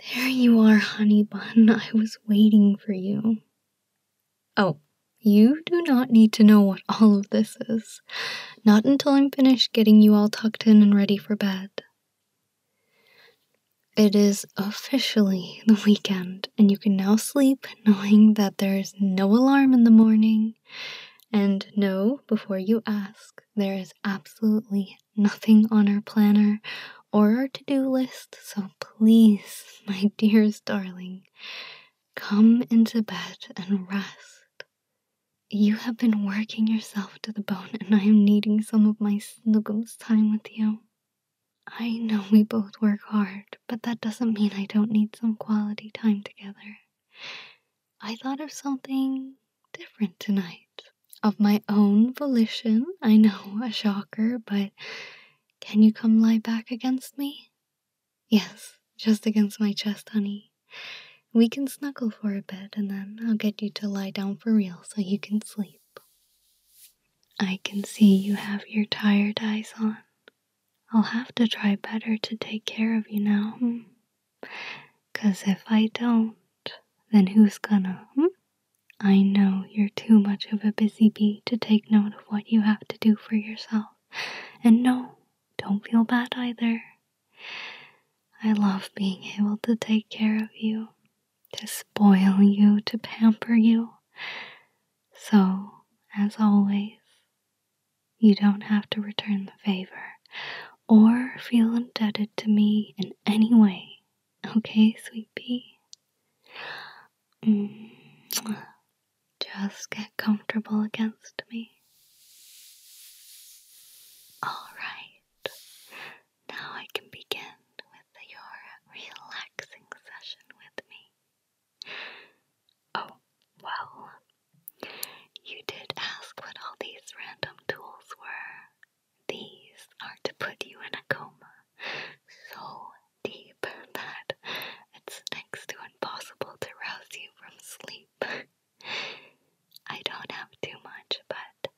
There you are, honey bun. I was waiting for you. Oh, you do not need to know what all of this is. Not until I'm finished getting you all tucked in and ready for bed. It is officially the weekend, and you can now sleep knowing that there is no alarm in the morning. And no, before you ask, there is absolutely nothing on our planner or our to-do list, so please, my dearest darling, come into bed and rest. You have been working yourself to the bone, and I am needing some of my snuggums time with you. I know we both work hard, but that doesn't mean I don't need some quality time together. I thought of something different tonight. Of my own volition, I know, a shocker, but can you come lie back against me? Yes, just against my chest, honey. We can snuggle for a bit, and then I'll get you to lie down for real so you can sleep. I can see you have your tired eyes on. I'll have to try better to take care of you now. 'Cause if I don't, then who's gonna, I know you're too much of a busy bee to take note of what you have to do for yourself. And no, don't feel bad either. I love being able to take care of you, to spoil you, to pamper you. So, as always, you don't have to return the favor or feel indebted to me in any way. Okay, sweet pea? Just get comfortable against me. Alright, now I can begin with your relaxing session with me. Oh, well, you did ask what all these random tools were. These are to put you in a coma so deep that it's next to impossible to rouse you from sleep. I don't have too much, but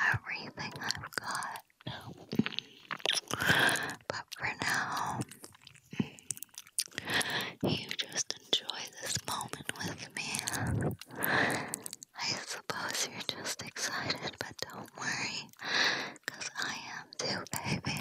everything I've got. But for now, you just enjoy this moment with me. I suppose you're just excited, but don't worry, 'cause I am too, baby.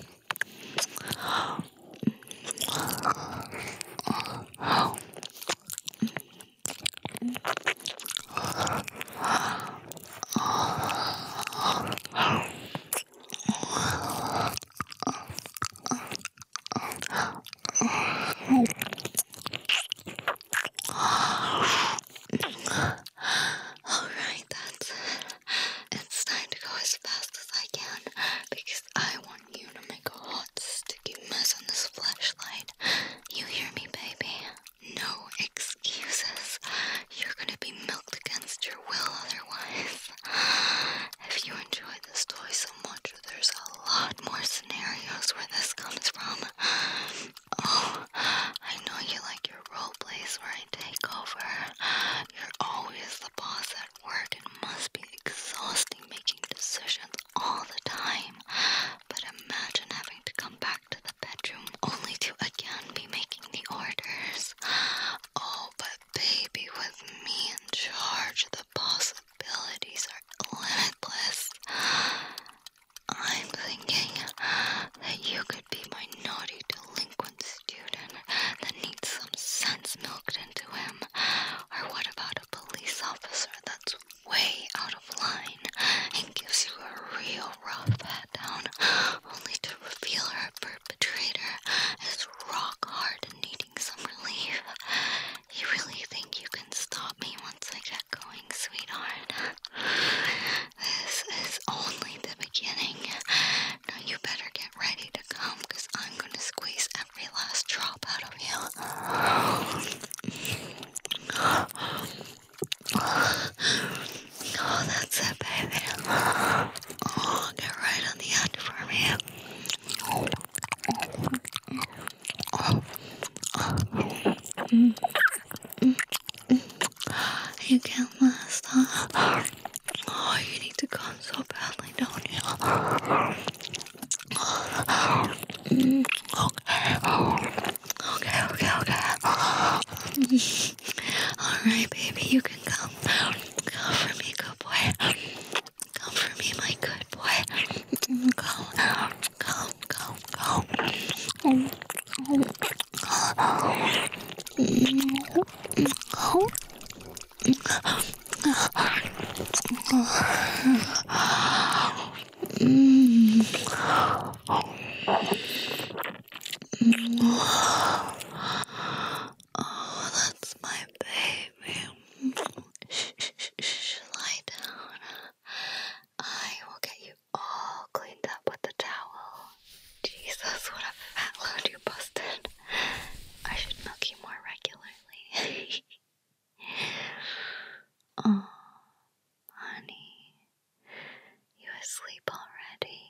Alright, that's it. It's time to go as fast as I can because I want you to make a hot, sticky mess on this flashlight. You hear me, baby? No excuses. You're gonna be milked against your will otherwise. If you enjoy this toy so much, there's a lot more scenarios where this comes from. Oh, I know you like your role plays where I take over. You're always the boss at work. It must be exhausting making decisions all the time. But imagine having to come back to the bedroom only to again be making the orders. Oh, but baby, with me in charge, the possibilities are limitless. I'm thinking that you could be my naughty delinquent student that needs some sense milked into him. Or what about a police officer that's way out of line and gives you a real rough pat down, only to reveal her perpetrator is rock hard and needing some relief? You really think you can stop me once I get going, sweetheart? This is only the beginning. Now you better get ready to come, because I'm gonna squeeze every last drop out of you. Oh, that's it, baby. Oh, get right on the end for me. You can't last, huh? Oh, you need to come so badly, don't you? Okay. Alright, baby, you can come. Come for me, good boy. Come for me, my good boy. Oh, that's my baby. Shh, lie down. I will get you all cleaned up with the towel. Jesus, what a fat load you busted. I should milk you more regularly. Oh, honey, you asleep already?